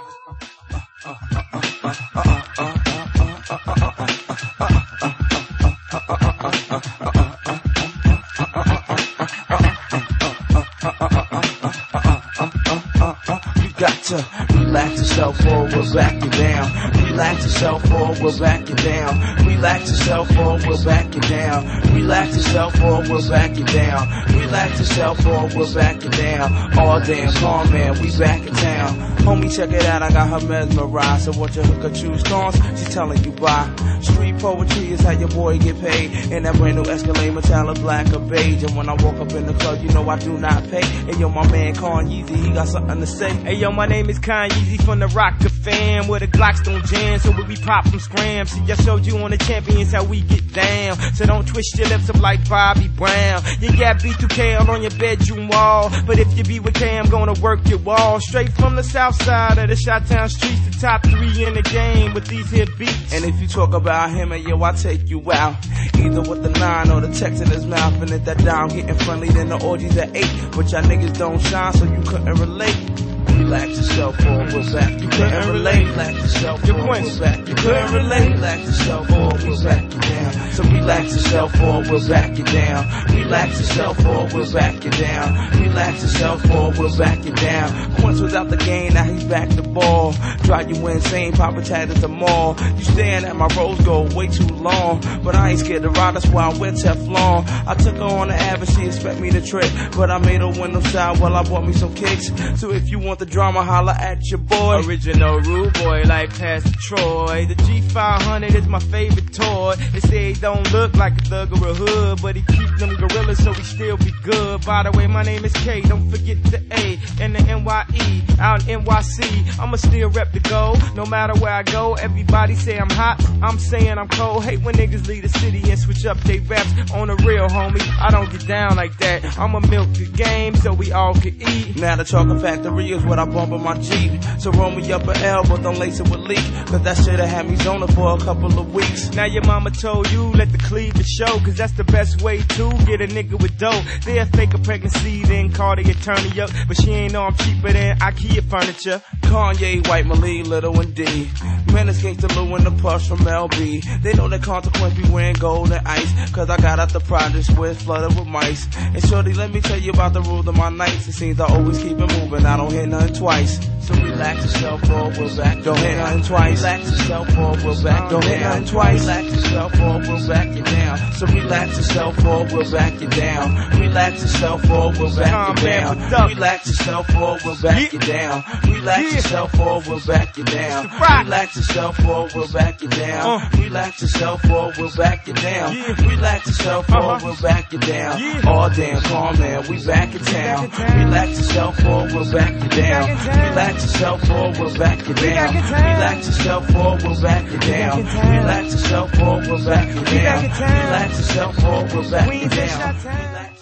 Got to relax yourself or we'll back you down. Relax yourself or we'll back you down. Relax yourself or we'll back you down. Relax yourself or we'll back you down. Relax yourself or we'll back you down. All damn calm man, we back in town. Homie, check it out, I got her mesmerized. So what your hooker choose thorns, she's telling you why. Street poetry is how your boy get paid. And that brand new Escalade metallic black or beige. And when I walk up in the club, you know I do not pay. Hey yo, my man Kanye, he got something to say. Hey yo, my name is Kanye from the Rocker fam, where the Glocks don't jam, so we pop from scram. See, I showed you on the champions how we get down, so don't twist your lips up like Bobby Brown. You got B2K all on your bedroom wall, but if you be with K, I'm gonna work your wall. Straight from the south side of the Chi-Town streets, the top 3 in the game with these hip beats. And if you talk about him, and yo, I take you out, either with the 9 or the text in his mouth. And if that down getting friendly, then the orgies at 8. But y'all niggas don't shine, so you couldn't relate. Relax yourself or we're back. You couldn't relate. Relax yourself or we're back. You couldn't relate. Relax yourself or we're back you down. So relax yourself or we'll back you down. Relax yourself or we'll back you down. Relax yourself or we'll back you down. Once without the game, now he's back the ball. Drive you insane, Papa Tat at the mall. You staring at my rose gold way too long, but I ain't scared to ride, that's why I wear Teflon. I took her on the average, she expect me to trick, but I made her window side while I bought me some kicks. So if you want the drama, holla at your boy. Original rude boy like Pastor Troy. The G500 is my favorite toy. They say he don't look like a thug or a hood, but he keep them gorillas so he still be good. By the way, my name is K, don't forget the A and the NYE. Out in NYC, I'ma still rep the gold. No matter where I go, everybody say I'm hot, I'm saying I'm cold. Hate when niggas leave the city and switch up they raps on the real, homie. I don't get down like that. I'ma milk the game so we all can eat. Now the chocolate factory is what I bump in my Jeep. So roll me up an L, but don't lace it with leak, cause that shit'll have me zoning for a couple of weeks. Now your mama told you, let the cleavage show, cause that's the best way to get a nigga with dough. They'll fake a pregnancy, then call the attorney up, but she ain't know I'm cheaper than IKEA furniture. Kanye, White Malik, Little and D. Menace Gangsta Lou and the Push from LB. They know the consequence be wearing gold and ice, cause I got out the projects with flooded with mice. And shorty, let me tell you about the rules of my nights. It seems I always keep it moving, I don't hit nothing twice. So relax yourself or we'll back. Don't hit nothing twice. Relax yourself or we'll back. Don't hit nothing twice. Relax yourself or we'll back you down. So relax yourself or we'll back you down. Relax yourself or we'll back you down. Relax yourself or we'll back you down. Relax yourself or we'll back you down. Relax yourself or we'll back you down. Relax yourself or we'll back you down. Relax yourself or we'll back you down. All damn calm man, we back in town. Relax yourself or we'll back you down. Relax yourself or we'll back you down. Relax yourself or we'll back you down. Relax yourself or we'll back you down. Relax yourself or we'll back you down.